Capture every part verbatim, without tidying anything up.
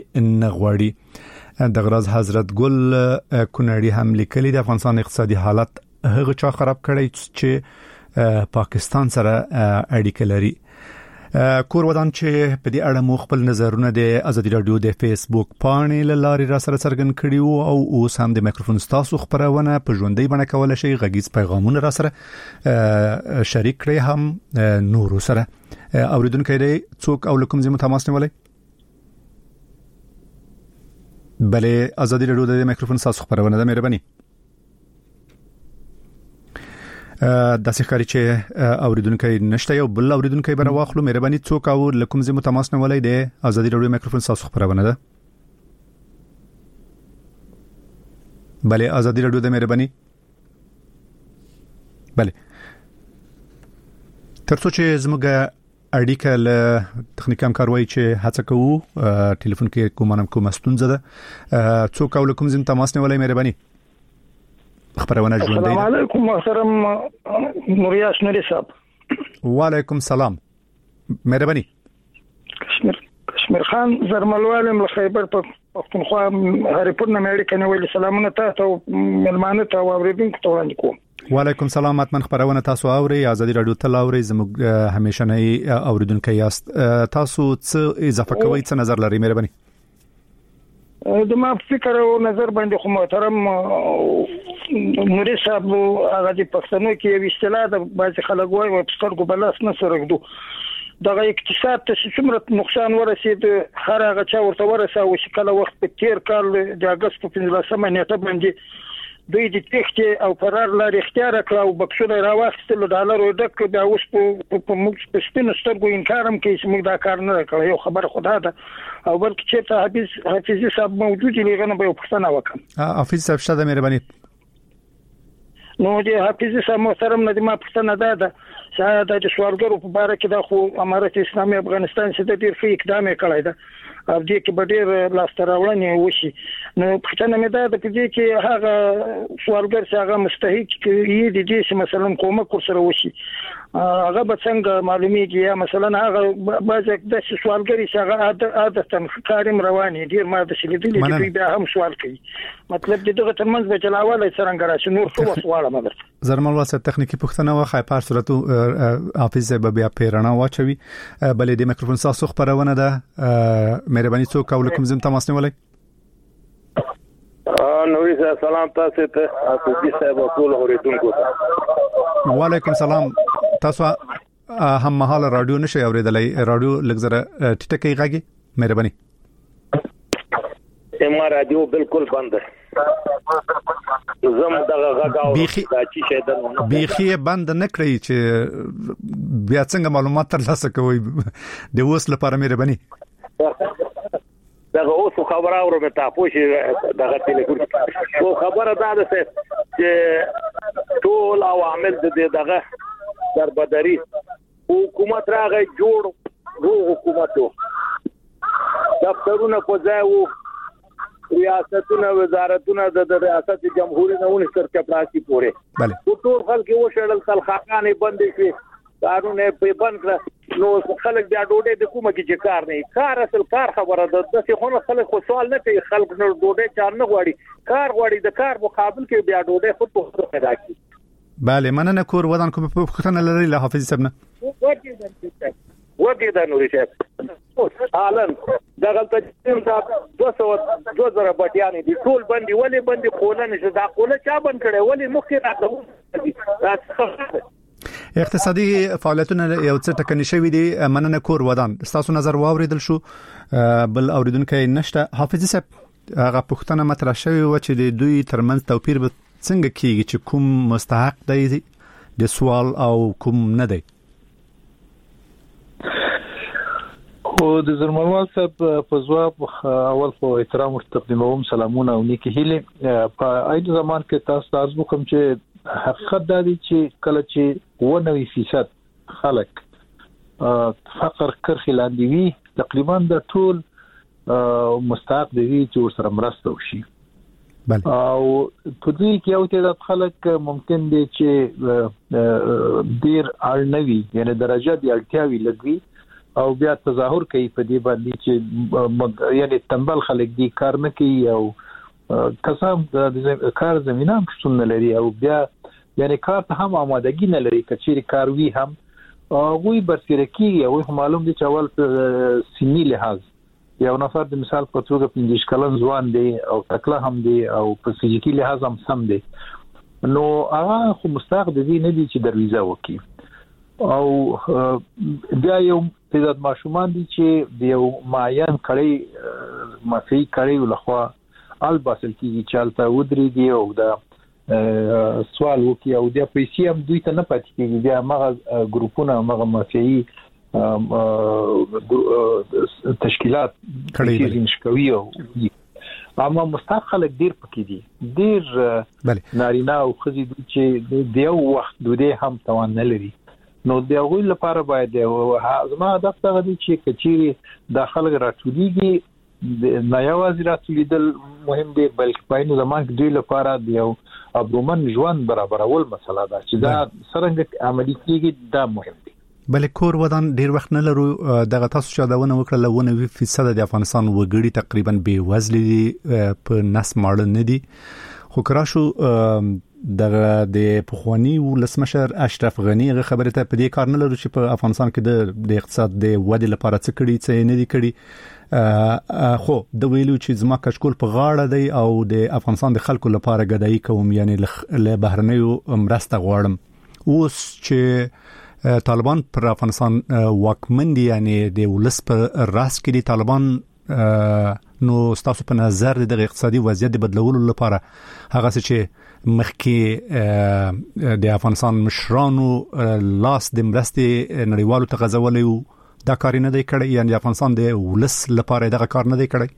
نغواړي. د غراز حضرت ګل کونړي هم لیکلي د افغانستان اقتصادي حالت هغه چا خراب کړی چې پاکستان سره اړیکه لري. کور ودان چې په دې اړه مو خپل نظرونه د ازادي رادیو د فیسبوک پاڼې له لارې را سره څرګند کړي وو او اوس هم د مایکروفون تاسو خبرونه په ژوندۍ بڼه کولای شئ غږیز پیغامونه را سره شریک کړئ هم نور سره اوریدونکو دې څوک او لکم زمو تماس نیولای بلې ازادي رادیو د مایکروفون تاسو خبرونه د مهرباني د سخري چې اوریدونکو نشته یو بل اوریدونکو به راوخلو مهرباني څوک او لکم زمو تماس نه ولای دی ازادي رادیو مایکروفون تاسو خبرونه ده بله ازادي رادیو د مهرباني بله ترڅو چې زموږه اړیکه له تخنیکی همکاروي چې هڅه کوو ټلیفون کې کومانم کوم ستونزه ده څوک او لکم زمو تماس نه ولای مهرباني خبرونه ژوندۍ. السلام علیکم محترم نوریاس نوری صاحب. وعلیکم سلام مهرباني. کشمیر کشمیر خان زرملوالم له خیبر پختونخوا هریپور نه امریکا نه ویل سلامونه تاسو ملمانه ته اوریدونکو ته وړاندې کوم. وعلیکم سلام اتمن خبرونه تاسو اوري ازادي رادیو ته اوري زموږ همیشه نه اوریدونکو یاست تاسو څه اضافه کوئ څه نظر لرئ مهرباني. د ما فکر او نظر باندې خو محترم نوري صاحب هغه د پښتنو کې یو اصطلاح د بعض خلک وایي او سترګو بلاس نه سرګدو دغه اقتصاد ته څومره نقصان ورسید هر هغه چا ورته ورسا او شکل وخت په تیر کال د اگست په پنځلسمه نیټه باندې دوی د تخت او فرار لار اختیار کړ او بکسونه راوښتل ډالر او ډک د اوس په موږ په سپین سترګو انکارم کوي چې موږ دا کار نه کړو یو خبر خدا ده او بلکې چې ته حافظ حافظ صاحب موجود دی غنه به پښتنه وکم حافظ صاحب شته مهرباني نو د حافظ صاحب محترم نه د ما پښتنه ده ده چې د سوالګرو په اړه کې د خو امارت اسلامي افغانستان څخه د ډیر ښه اقدام کړی ده او دې کې به ډېر لاستراوړنې وشي نو پښتنه مې ده د دې کې هغه سوالګر چې هغه مستحق یې د دې چې مثلا کومک سره وشي هغه به څنګه معلومیږي یا مثلا هغه بعضی د سوالګری چې هغه عادتاً کارم رواني ډیر ما د شلیدلې چې بیا هم سوال کوي مطلب دغه ترمنځ به چلاواله څنګه راشي نور څه وسواله مګر زرمل واسه تخنیکی پښتنه واخه په صورت حافظ به بیا پیرانه واچوي بلې د میکروفون تاسو خبرونه ده مهرباني څوک او لکم زم تماس نیولای نوري سلام تاسو ته تاسو دې صاحب ټول اوریدونکو ته وعلیکم سلام تاسو هم مهال رادیو نشي اوریدلای رادیو لګزره ټټکی غاګي مهرباني ما رادیو بالکل بند زم دغه غاګاو چې شه ده بيخي بند نه کړی چې بیا څنګه معلومات ترلاسه کوي د اوس لپاره مهرباني دغه اوس خبره اورم تاسو چې دغه ټلیفون خو خبره ده چې ټول عوامل د دغه دربدري حکومت راغی جوړ وو حکومتو دفترونه په ځای وو ریاستونه وزارتونه د ریاست جمهوریت نه ونستر چپراسی پورې بله ټول خلک یو شړل خلخانه بندې شي قانون په بند کړ نو خلک بیا ډوډۍ د کومه کې چې کار نه کار اصل کار خبره ده د څه خو خلک خو سوال نه کوي خلک نو ډوډۍ چار نه غواړي کار غواړي د کار مقابل کې بیا ډوډۍ خود په خود پیدا کی bale مننه کور ودان کوم په ختنه لري له حافظ صاحب نه وګی دا نوري صاحب حالن دا غلطه چې دا دوه سوه دوه زره بټیانې دي ټول باندې ولې باندې کوله نشه دا کوله چا بند کړي ولې مخکې راځي اقتصادي فعالیتونه یو څه ټکنی شوی دي مننه کور ودان تاسو نظر واوریدل شو بل اوریدونکو نشته حافظ صاحب هغه پښتنه مطرح شوی و چې د دوی ترمنځ توپیر به څنګه کیږي چې کوم مستحق دی د سوال او کوم نه دی خو د زرمنوال صاحب په ځواب اول خو احترام او تقدیموم سلامونه او نیکی هیله په اېد زمان کې تاسو تاسو کوم چې حقیقت دا دی چې کله چې نوي فیصد خلک فقر کرخي لاندې وي تقریبا د ټول مستحق دی چې سره مرسته وشي بله او په دې کې یو تعداد خلک ممکن دي چې ډیر اړنوي یعنی درجه دی اړتیاوي لګوي او بیا تظاهر کوي په دې باندې چې یعنی تنبل خلک دي کار نه کوي او قسم د کار زمينه هم څه لري او بیا یعنی کار ته هم آمادګي نه لري کچېری کار وی هم غوي برسره کیږي او معلوم دي چې اول په سنی لحاظ یو نفر د مثال په توګه پنځه کلن ځوان دی او تکله هم دی او په فزیکی لحاظ هم سم دی نو هغه خو مستحق دی نه دی چې دروازه وکي او بیا یو د ماشومان دي چې د یو معین کړي مافي کړي ولخوا الباسل کیږي چالتہ ودرېږي او دا سوال وکي او د پیسې هم دوی ته نه پاتې کیږي بیا هغه ګروپونه هغه مافي تشکیلات کړي نشکوي او اما مستحق خلک ډیر پکې دي ډیر نارینه او خزي چې د یو وخت دوی هم توان نه لري نو د هغوی لپاره باید زما هدف دا دی چې کچېری د خلک راټولېږي د نایوازي راټولېدل مهم دی بلکې په نو زمان کې دوی لپاره د یو ابرومن ژوند برابرول مسله ده چې دا څنګه عملي کیږي دا مهم دی بلې کور ودان ډیر وخت نه لرو دغه تاسو چې داونه وکړه لونه فیصد د افغانستان وګړي تقریبا بې وزل دي په نس ماړه نه دي خو کراشو دغه د پخوانی ولسمشر اشرف غنی غو خبره ته په دې کار نه لرو چې په افغانستان کې د اقتصاد د ودې لپاره څه کړي څه نه دي کړي خو د ویلو چې زما کشکول په غاړه دی او د افغانستان د خلکو لپاره غدای کوم یعنی له بهرنیو مرسته غواړم اوس چې طالبان پر افغانستان واکمن دي یعنی د ولس پر راس کې دي طالبان نو تاسو په نظر د اقتصادي وضعیت بدلولو لپاره هغه چې مخکې د افغانستان مشرانو لاس د مرستې نړیوالو ته غځولې دا کار نه دی کړی یعنی افغانستان د ولس لپاره دا کار نه دی کړی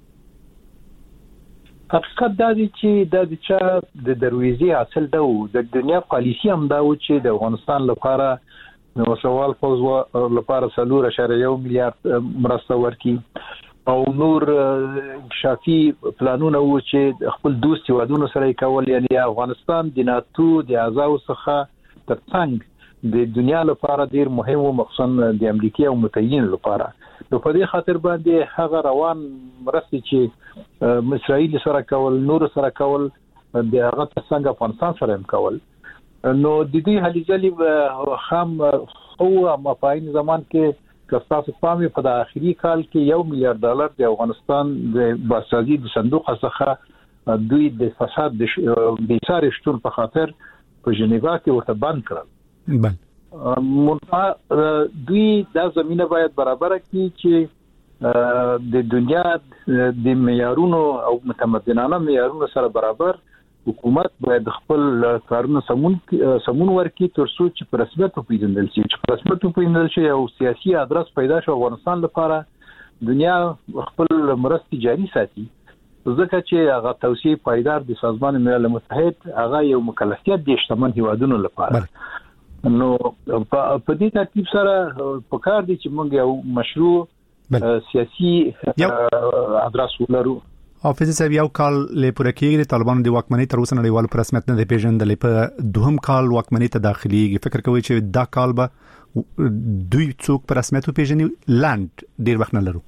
حقیقت دا دی چې د چا د دروازې حاصل دا و د دنیا پالیسی هم دا و چې د افغانستان لپاره نو سوال فوز لپاره سلور اشاره یو میلیارډ مرسته ورکي او نور انکشافي پلانونه و چې خپل دوستي ودونه سره کول یعنی افغانستان د ناتو د اعضاء څخه ترڅنګ د دنیا لپاره ډیر مهم او مخصوصا د امریکا او متحدین لپاره نو په دې خاطر باندې هغه روان مرستې چې اسرائیل سره کول نور سره کول د هغه څنګه افغانستان سره هم کول نو د دې هلي خام او مفاهیم زمان کې کستاسو پامي په د اخري کال کې یو میلیارډ ډالر د افغانستان د باسازي د صندوق څخه دوی د فساد د بیسار شتون په خاطر په جنیوا کې ورته بند کړل بل منتها دوی دا زمينه باید برابر کړي چې د دنیا د معیارونو او متمدنانه معیارونو سره برابر حکومت باید خپل کارونه سمون سمون ورکړي ترڅو چې په رسمیت وپیژندل شي چې په رسمیت وپیژندل شي او سیاسي ادرس پیدا شي افغانستان لپاره دنیا خپل مرستې جاري ساتي ځکه چې هغه توسيع پایدار د سازمان ملل متحد هغه یو مکلفیت دي شتمن هیوادونو لپاره نو په دې ترتیب سره په کار دي چې موږ یو مشروع سیاسي ادرس ولرو حافظ صاحب یو کال له پوره کېږي طالبانو د واکمنۍ تر اوسه نړیوال په رسمیت نه دی پیژندل په دوهم کال واکمنۍ ته داخليږي فکر کوي چې دا کال به دوی څوک په رسمیت پیژني لاند ډیر وخت نه لرو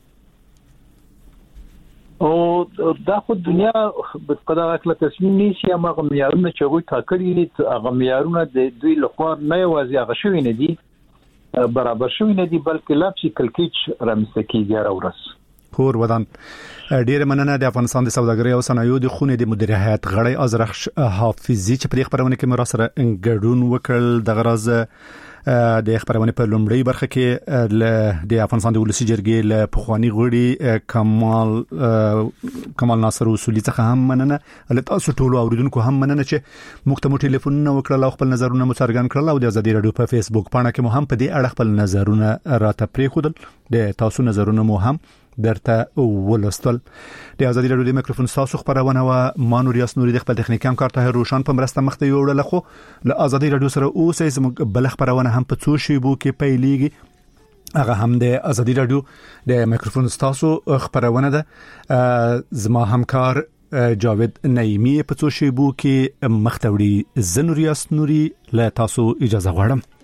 او دا خو دنیا په دغه کله تصمیم نیسي هغه معیارونه چې وي ټاکلي دي هغه معیارونه د دوی لخوا نه یوازې هغه شوی نه دي برابر شوی نه دي بلکې لا چې کلکیچ رامسته کیږي راورس کور ودان ډیر مننه د افغانستان د سوداګرۍ او صنایعو د خونې د مدیر هیئت غړی ازرخ حافظي چې په خبرونه کې مر سره انګډون وکړ د غرض د خبرونه په لومړی برخه کې د افغانستان د ولسی جرګې له پخوانی غړي کمال کمال ناصر اصولي څخه هم مننه له تاسو ټول اوریدونکو هم مننه چې مختمو ټلیفونونه وکړل او خپل نظرونه مو څرګند کړل او د ازادي رادیو په فیسبوک پاڼه کې مو هم په دې اړه خپل نظرونه راته پریښودل د تاسو نظرونه مو هم درته ولستل د ازادي رادیو د میکروفون تاسو خبرونه و مانور یاس نوري د خپل تخنیکی همکار طاهر روشن په مرسته مخته یوړل خو له ازادي رادیو سره اوسه زموږ بل خبرونه هم په څو شی بو کې پیلېږي هغه هم د ازادي رادیو د میکروفون تاسو خبرونه ده زما همکار جاوید نعیمی په څو شی بو کې مختوري زنور یاس نوري له تاسو اجازه غواړم